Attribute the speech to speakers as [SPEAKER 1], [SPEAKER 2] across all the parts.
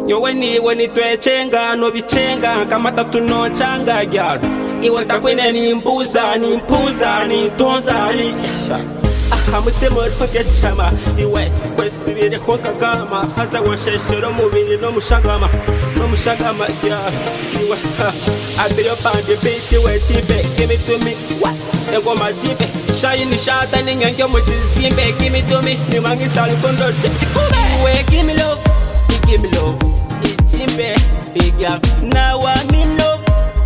[SPEAKER 1] Nyowe niwe nitwechenga no bichenga kama tatu no changa gyal. Iwe takwine ni mpuza ni tonza ni Hamutemo rwake chama iwe kwesibire ko kagama haza washeshero mubiri no mushagama gyal. Iwe abiyo pande baby we chipe give it to me what engoma chipe shine shata ni nyange mu chizimbe give it to me ni mangisa lukondo chikube we give me love ichimbe girl. Now I'm in love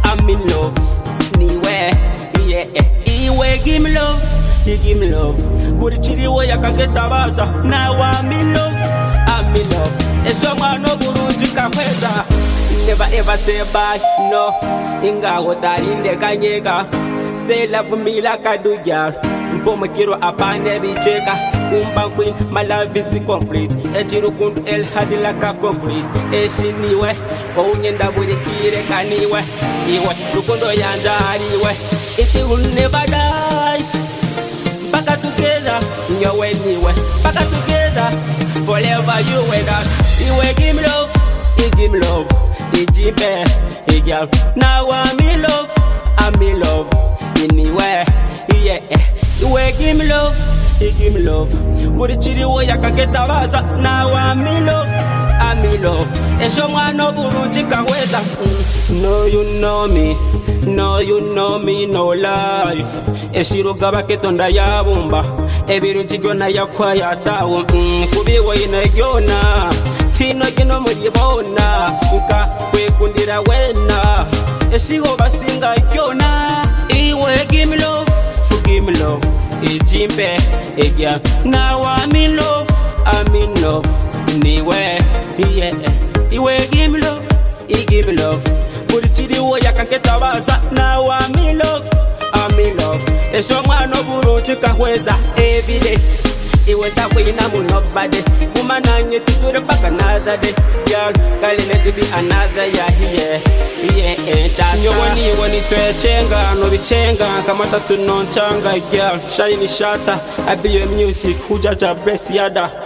[SPEAKER 1] niwe yeah iwe give me love buri chiriwe yakangetabaza. Now I'm in love esomwana burungi kakweza. Never ever say bye no ingaho darinde kanyega. Say love me like I do girl. Mboma kiro apane bicheka kumba queen, my love is complete. Ejiru kundu el hadi laka complete. Niwe kounyenda buri kire kaniwe iwe rukundo yandariwe. It will never die. Baka together, nyowe niwe. Baka together, forever you and I. Iwe give me love, ijimbe, girl. Now I'm in love, anywhere, yeah. Iwe give me love, buri chiriwe yakangetabaza. Now I'm in love, esomwana burungi kaweza. No you know me, no life. Eshiruga baketonda yabumba ebirungi byona yakwaya tawo kubiwe inagyona kino muribona uka kwekundira wena eshiho basinga gyona. Iwe give me love ijimbe girl. Now I'm in love niwe yeah. Iwe give me love buri chiriwe yakangetabaza. Now I'm in love esomwana burungi kahweza everyday. Iwe takwina mu nobody kumananye tuture paka another day girl. Let it be another yeah. Nyowe niwe nitwechenga no bichenga kama tatu no changa girl. Shine shata abiyo music hujaja bless yada.